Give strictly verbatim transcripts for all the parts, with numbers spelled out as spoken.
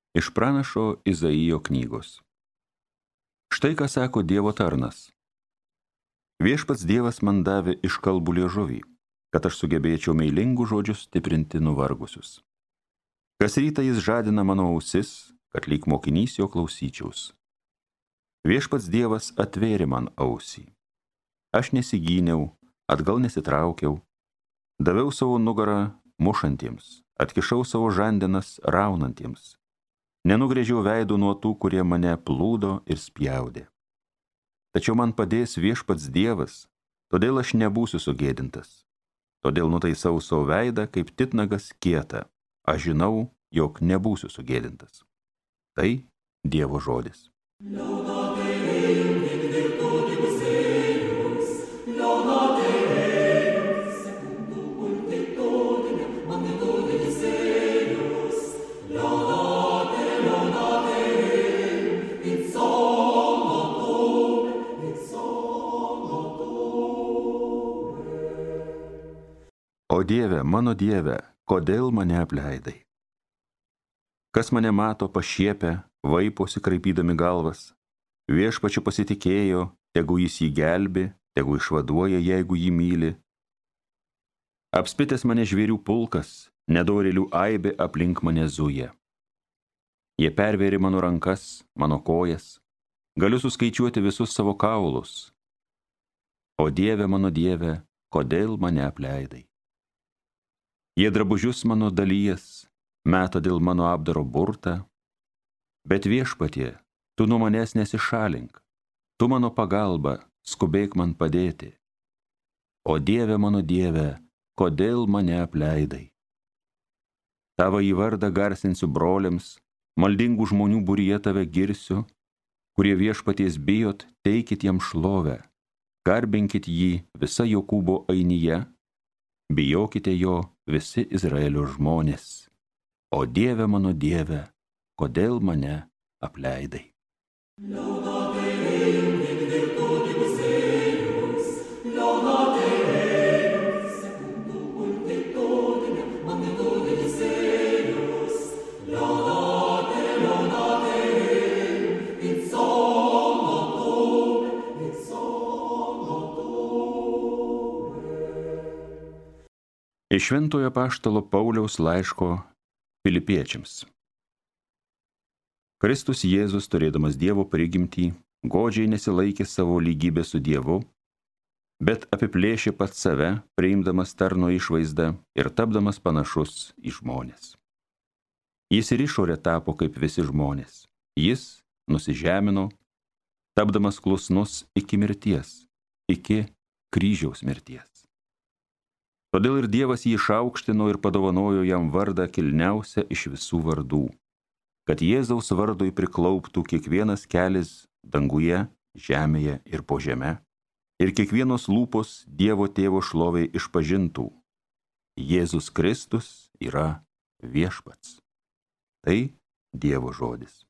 Iš pranašo Izaijo knygos. Štai ką sako Dievo tarnas. Viešpats Dievas man davė iškalbų liežuvį, kad aš sugebėčiau meilingų žodžių stiprinti nuvargusius. Kas rytą jis žadina mano ausis, kad lyg mokinys jo klausyčiaus. Viešpats Dievas atvėrė man ausį. Aš nesigyniau, atgal nesitraukiau, daviau savo nugarą mušantiems, atkišau savo žandenas raunantiems. Nenugrėžiau veidų nuo tų, kurie mane plūdo ir spjaudė. Tačiau man padės Viešpats Dievas, todėl aš nebūsiu sugėdintas. Todėl nutaisau savo veidą kaip titnagas kietą. Aš žinau, jog nebūsiu sugėdintas. Tai Dievo žodis. O Dieve, mano Dieve, kodėl mane apleidai? Kas mane mato pašiepę, vaiposi kraipydami galvas, Viešpačiu pasitikėjo, tegu jis jį gelbi, tegu išvaduoja, jeigu jį myli. Apspitęs mane žvėrių pulkas, nedorėlių aibė aplink mane zuja. Jie pervėrė mano rankas, mano kojas, galiu suskaičiuoti visus savo kaulus. O Dieve, mano Dieve, kodėl mane apleidai? Jie drabužius mano dalyjas, meta dėl mano apdaro burtą, bet Viešpatie, tu nuo manęs nesišalink, tu mano pagalba, skubėk man padėti. O Dieve, mano Dieve, kodėl mane apleidai? Tavo į vardą garsinsiu broliams, maldingų žmonių būryje tave girsiu, kurie Viešpaties bijot, teikit jam šlovę, garbinkit jį visa Jokūbo ainyje, bijokite jo visi Izraelio žmonės. O Dieve, mano Dieve, kodėl mane apleidai? Iš Šventojo apaštalo Pauliaus laiško Filipiečiams. Kristus Jėzus, turėdamas Dievo prigimtį, godžiai nesilaikė savo lygybę su Dievu, bet apiplėšė pats save, priimdamas tarno išvaizdą ir tapdamas panašus į žmones. Jis ir išorė tapo kaip visi žmonės. Jis nusižemino, tapdamas klusnus iki mirties, iki kryžiaus mirties. Todėl ir Dievas jį išaukštino ir padovanojo jam vardą kilniausią iš visų vardų, kad Jėzaus vardui priklauptų kiekvienas kelis danguje, žemėje ir po žeme, ir kiekvienos lūpos Dievo Tėvo šloviai išpažintų: Jėzus Kristus yra Viešpats. Tai Dievo žodis.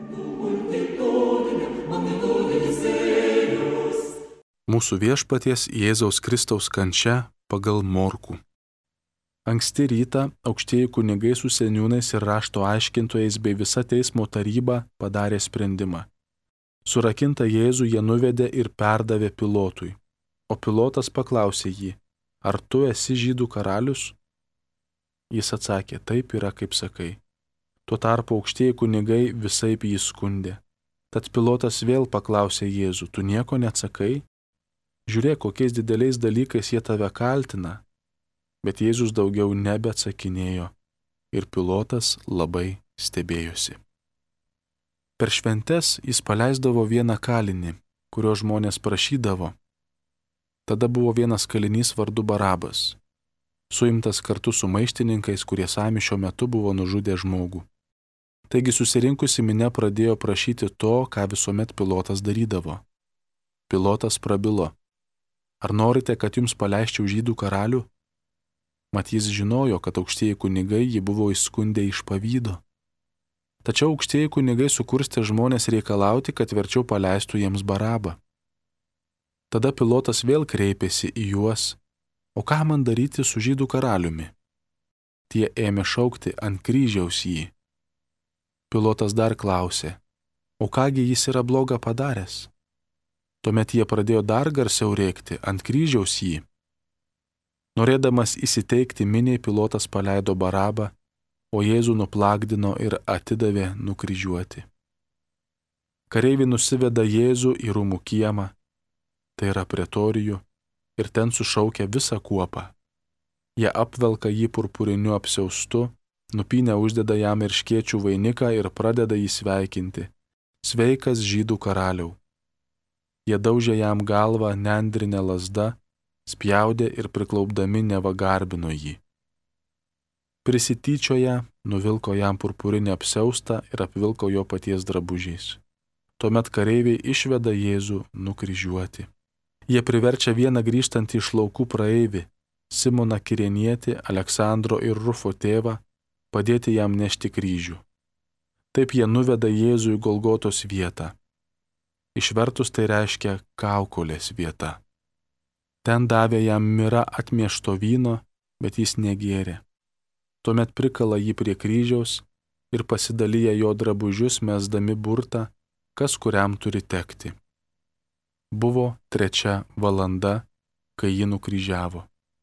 Mūsų Viešpaties Jėzaus Kristaus kančia pagal Morkų. Anksti rytą aukštieji kunigai su seniūnais ir rašto aiškintojais bei visa teismo taryba padarė sprendimą. Surakintą Jėzų jie nuvedė ir perdavė Pilotui. O Pilotas paklausė jį: ar tu esi žydų karalius? Jis atsakė: taip yra, kaip sakai. Tuo tarpu aukštieji kunigai visaip jį skundė. Tad Pilotas vėl paklausė Jėzų: tu nieko neatsakai? Žiūrėk, kokiais dideliais dalykais jie tave kaltina. Bet Jėzus daugiau nebeatsakinėjo ir Pilotas labai stebėjosi. Per šventes jis paleisdavo vieną kalinį, kurio žmonės prašydavo. Tada buvo vienas kalinys vardu Barabas, suimtas kartu su maištininkais, kurie sąmyšio metu buvo nužudę žmogų. Taigi susirinkusi minia pradėjo prašyti to, ką visuomet Pilotas darydavo. Pilotas prabilo: ar norite, kad jums paleisčiau žydų karalių? Mat jis žinojo, kad aukštieji kunigai jį buvo įskundę iš pavydo. Tačiau aukštieji kunigai sukurstė žmonės reikalauti, kad verčiau paleistų jiems Barabą. Tada Pilotas vėl kreipėsi į juos: o ką man daryti su žydų karaliumi? Tie ėmė šaukti ant kryžiaus jį. Pilotas dar klausė, o kągi jis yra bloga padaręs? Tuomet jie pradėjo dar garsiau rėkti, ant kryžiaus jį. Norėdamas įsiteikti miniai, Pilotas paleido Barabą, o Jėzų nuplakdino ir atidavė nukryžiuoti. Kareiviai nusiveda Jėzų į rūmų kiemą, tai yra pretorijų, ir ten sušaukia visą kuopą. Jie apvelka jį purpuriniu apsiaustu, nupynę uždeda jam erškėčių vainiką ir pradeda jį sveikinti. Sveikas žydų karaliau. Jie daužė jam galvą nendrinę lazdą, spjaudė ir priklaupdami neva garbino jį. Prisityčioję, nuvilko jam purpurinį apsiaustą ir apvilko jo paties drabužiais. Tuomet kareiviai išveda Jėzų nukryžiuoti. Jie priverčia vieną grįžtantį iš laukų praeivį, Simoną Kirenietį, Aleksandro ir Rufo tėvą, padėti jam nešti kryžių. Taip jie nuveda Jėzų į Golgotos vietą. Išvertus tai reiškia kaukolės vieta. Ten davė jam mira atmiešto vyno, bet jis negėrė. Tuomet prikala jį prie kryžiaus ir pasidalyja jo drabužius, mesdami burtą, kas kuriam turi tekti. Buvo trečia valanda, kai jį nukryžiavo.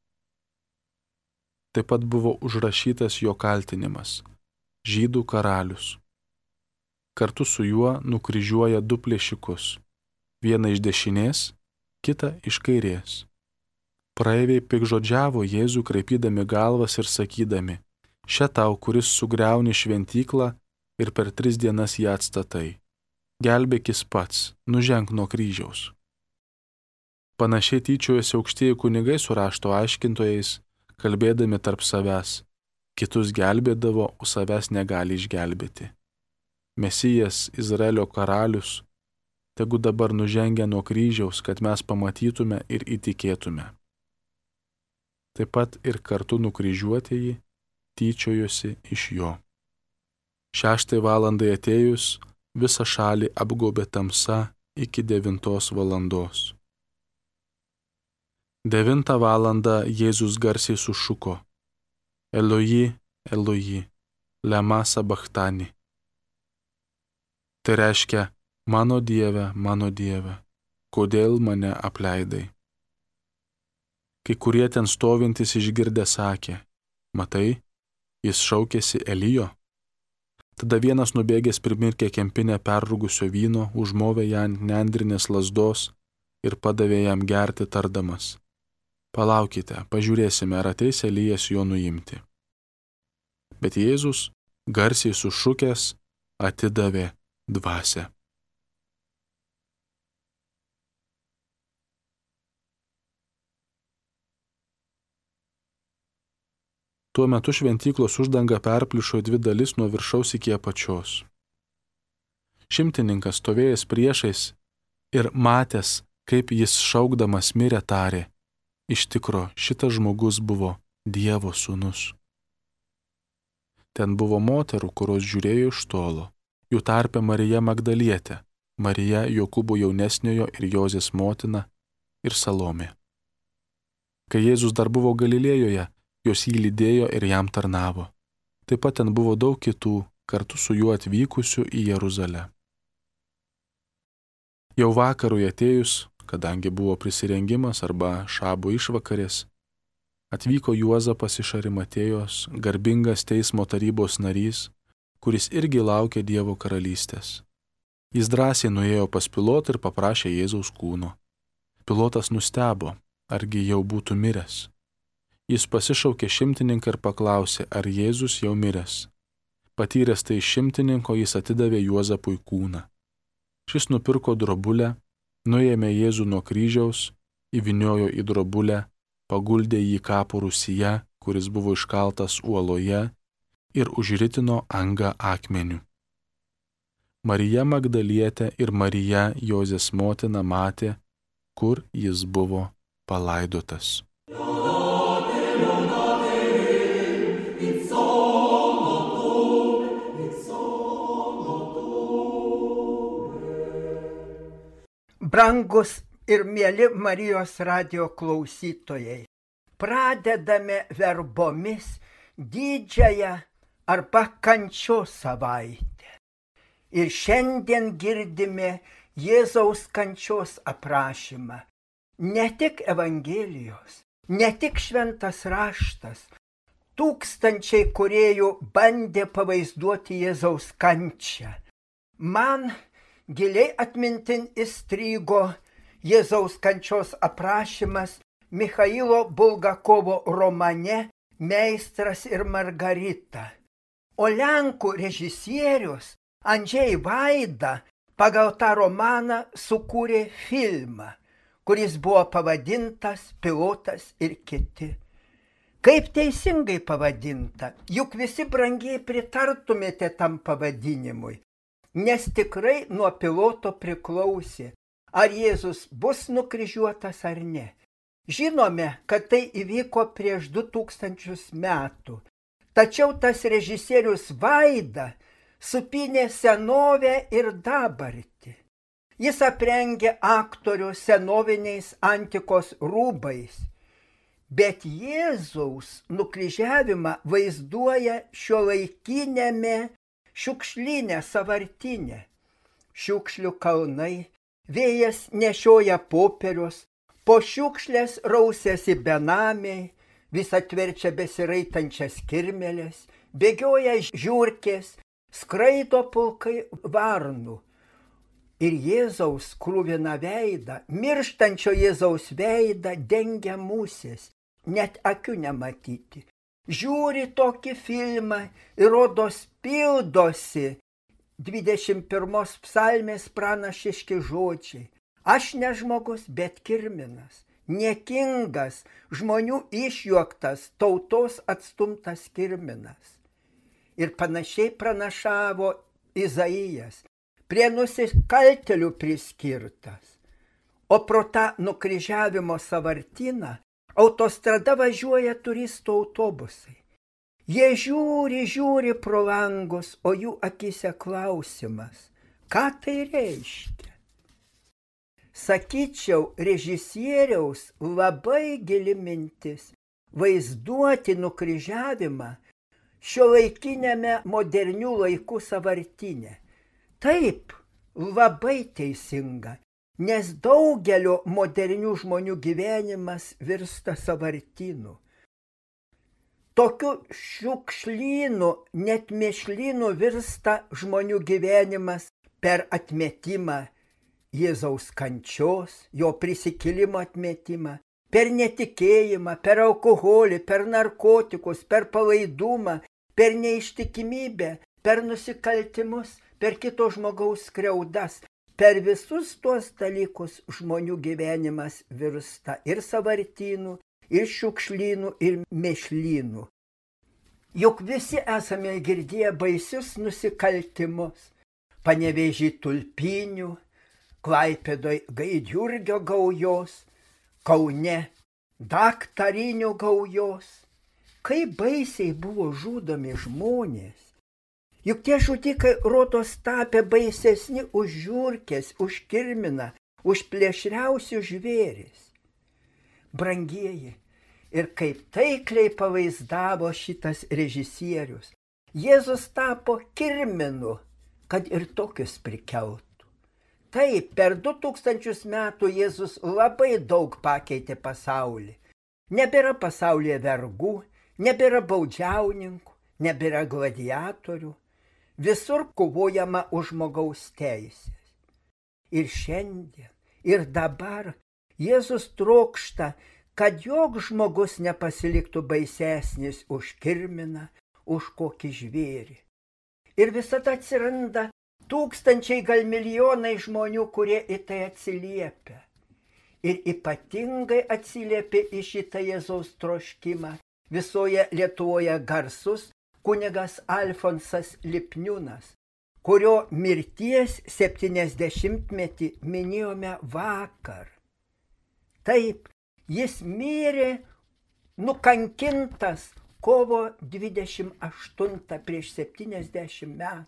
Taip pat buvo užrašytas jo kaltinimas – žydų karalius. Kartu su juo nukryžiuoja du plėšikus – vieną iš dešinės, kitą iš kairės. Praeiviai pikžodžiavo Jėzų, kreipydami galvas ir sakydami, še tau, kuris sugriauni šventyklą ir per tris dienas ją atstatai. Gelbėkis pats, nuženk nuo kryžiaus. Panašiai tyčiojasi aukštieji kunigai su rašto aiškintojais, kalbėdami tarp savęs. Kitus gelbėdavo, o savęs negali išgelbėti. Mesijas, Izraelio karalius, tegu dabar nužengia nuo kryžiaus, kad mes pamatytume ir įtikėtume. Taip pat ir kartu nukryžiuotieji tyčiojosi iš jo. Šeštai valandai atėjus, visą šalį apgaubė tamsa iki devintos valandos. Devintą valandą Jėzus garsiai sušuko: Eloji, Eloji, lema sabachtani. Tai reiškia, mano Dieve, mano Dieve, kodėl mane apleidai? Kai kurie ten stovintys išgirdę sakė, matai, jis šaukėsi Elijo. Tada vienas nubėgęs primirkė kempinę perrūgusio vyno, užmovė ją ant nendrinės lazdos ir padavė jam gerti tardamas: Palaukite, pažiūrėsime, ar ateis Elijas jo nuimti. Bet Jėzus, garsiai sušukęs, atidavė dvasią. Tuo metu šventyklos uždanga perplyšo dvi dalis nuo viršaus iki apačios. Šimtininkas stovėjęs priešais ir matęs, kaip jis šaukdamas mirė, tarė: Iš tikro, šitas žmogus buvo Dievo sūnus. Ten buvo moterų, kurios žiūrėjo iš tolo, jų tarpe Marija Magdalietė, Marija Jokūbo jaunesniojo ir Jozės motina ir Salomė. Kai Jėzus dar buvo Galilėjoje, jos jį lydėjo ir jam tarnavo. Taip pat ten buvo daug kitų, kartu su juo atvykusių į Jeruzalę. Jau vakarui atėjus, kadangi buvo prisirengimas arba šabo išvakarės, atvyko Juozapas iš Arimatėjos, garbingas teismo tarybos narys, kuris irgi laukė Dievo karalystės. Jis drąsiai nuėjo pas Pilotą ir paprašė Jėzaus kūno. Pilotas nustebo, argi jau būtų miręs. Jis pasišaukė šimtininką ir paklausė, ar Jėzus jau miręs. Patyręs tai šimtininko, jis atidavė Juozapui kūną. Šis nupirko drobulę, nuėmė Jėzų nuo kryžiaus, įvyniojo į drobulę, paguldė jį kapo rūsyje, kuris buvo iškaltas uoloje, ir užritino angą akmeniu. Marija Magdalietė ir Marija Jozės motina matė, kur jis buvo palaidotas. Brangus ir mieli Marijos radijo klausytojai, pradedame verbomis didžiąją arba kančios savaitę. Ir šiandien girdime Jėzaus kančios aprašymą. Ne tik Evangelijos, ne tik šventas raštas. Tūkstančiai kūrėjų bandė pavaizduoti Jėzaus kančią. Man giliai atmintin įstrigo Jėzaus kančios aprašymas Michailo Bulgakovo romane Meistras ir Margarita. O lenkų režisierius Andžej Vaida pagal tą romaną sukūrė filmą, kuris buvo pavadintas Pilotas ir kiti. Kaip teisingai pavadinta, juk visi brangiai pritartumėte tam pavadinimui, nes tikrai nuo piloto priklausė, ar Jėzus bus nukryžiuotas ar ne. Žinome, kad tai įvyko prieš du tūkstančius metų, tačiau tas režisierius Vaida supynė senovę ir dabartį. Jis aprengė aktorių senoviniais antikos rūbais, bet Jėzaus nukryžiavimą vaizduoja šiuolaikinėme šiukšlyne sąvartyne. Šiukšlių kalnai, vėjas nešioja popierius, po šiukšlės rausiasi benamiai, vis atverčia besiraitančias kirmelės, bėgioja žiurkės, skraido pulkai varnų. Ir Jėzaus krūviną veidą, mirštančio Jėzaus veidą dengia musės, net akių nematyti. Žiūri tokį filmą ir rodos pildosi dvidešimt pirmos psalmės pranašiški žodžiai. Aš ne žmogus, bet kirminas, niekingas, žmonių išjuoktas, tautos atstumtas kirminas. Ir panašiai pranašavo Izaijas, prie nusikaltėlių priskirtas. O pro tą nukryžiavimo sąvartyną autostrada važiuoja turistų autobusai. Jie žiūri, žiūri pro langus, o jų akyse klausimas, ką tai reiškia? Sakyčiau, režisieriaus labai gili mintis vaizduoti nukryžiavimą šiuolaikiniame modernių laikų sąvartyne. Taip, labai teisinga, nes daugelio modernių žmonių gyvenimas virsta sąvartynu. Tokiu šiukšlynu, net mėšlynu virsta žmonių gyvenimas per atmetimą Jėzaus kančios, jo prisikėlimo atmetimą, per netikėjimą, per alkoholį, per narkotikus, per palaidumą, per neištikimybę, per nusikaltimus, per kito žmogaus skriaudas. Per visus tuos dalykus žmonių gyvenimas virsta ir sąvartynų, ir šiukšlynų, ir mėšlynų. Juk visi esame girdėję baisius nusikaltimus. Panevėžy Tulpinių, Klaipėdoj Gaidjurgio gaujos, Kaune daktarinių gaujos. Kaip baisiai buvo žudomi žmonės. Juk tie žudikai rodos tapę baisesni už žiurkės, už kirminą, už plėšriausius žvėris. Brangieji, ir kaip taikliai pavaizdavo šitas režisierius. Jėzus tapo kirminu, kad ir tokius prikeltų. Taip, per du tūkstančius metų Jėzus labai daug pakeitė pasaulį. Nebėra pasaulyje vergų, nebėra baudžiauninkų, nebėra gladiatorių. Visur kovojama už žmogaus teisės. Ir šiandien, ir dabar Jėzus trokšta, kad joks žmogus nepasiliktų baisesnis už kirminą, už kokį žvėrį. Ir visada atsiranda tūkstančiai, gal milijonai žmonių, kurie į tai atsiliepia. Ir ypatingai atsiliepia į šitą Jėzaus troškimą visoje Lietuvoje garsus kunigas Alfonsas Lipniūnas, kurio mirties septyniasdešimtmetį minėjome vakar. Taip, jis mirė nukankintas kovo dvidešimt aštuntą prieš septyniasdešimt metų.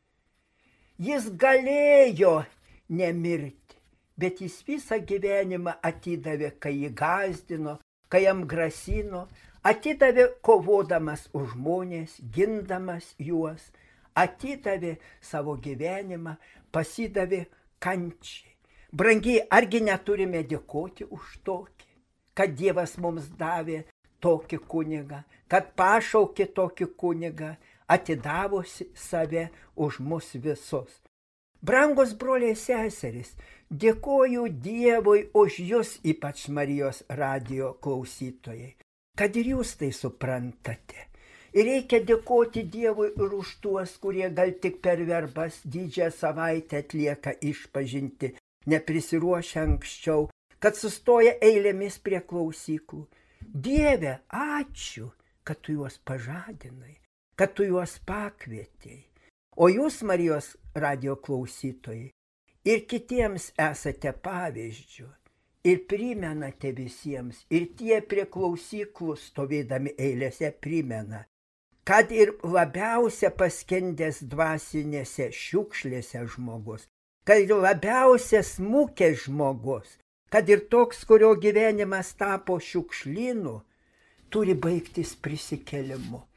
Jis galėjo nemirti, bet jis visą gyvenimą atidavė, kai jį gąsdino, kai jam grasino, atidavė kovodamas už žmonės, gindamas juos, atidavė savo gyvenimą, pasidavė kančiai. Brangiai, argi neturime dėkoti už tokį, kad Dievas mums davė tokį kunigą, kad pašaukė tokį kunigą, atidavusi save už mus visus. Brangus broliai seserys, dėkoju Dievui už jūs, ypač Marijos radijo klausytojai, kad ir jūs tai suprantate. Ir reikia dėkoti Dievui ir už tuos, kurie gal tik per verbas didžiąją savaitę atlieka išpažinti, neprisiruošę anksčiau, kad sustoja eilėmis prie klausyklų. Dieve, ačiū, kad tu juos pažadinai, kad tu juos pakvietei. O jūs, Marijos radijo klausytojai, ir kitiems esate pavyzdžių, ir primenate visiems, ir tie prie klausyklų stovėdami eilėse primena, kad ir labiausia paskendęs dvasinėse šiukšlėse žmogus, kad ir labiausia smukęs žmogus, kad ir toks, kurio gyvenimas tapo šiukšlynu, turi baigtis prisikėlimu.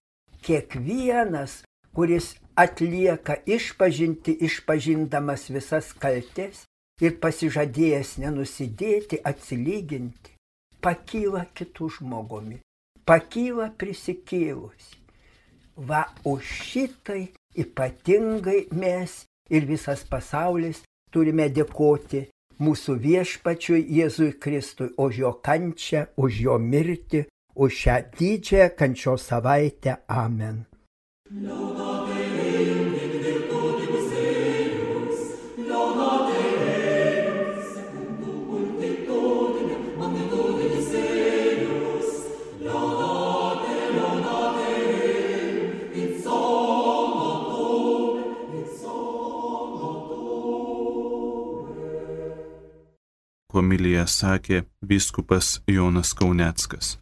Kiekvienas, kuris atlieka išpažinti, išpažindamas visas kaltes ir pasižadėjęs nenusidėti, atsilyginti, pakyla kitų žmogumi, pakyla prisikėlusi. Va, už šitai ypatingai mes ir visas pasaulis turime dėkoti mūsų viešpačiui Jėzui Kristui už jo kančią, už jo mirtį, už šią didžiąją kančios savaitę. Amen. Homiliją sakė vyskupas Jonas Kauneckas.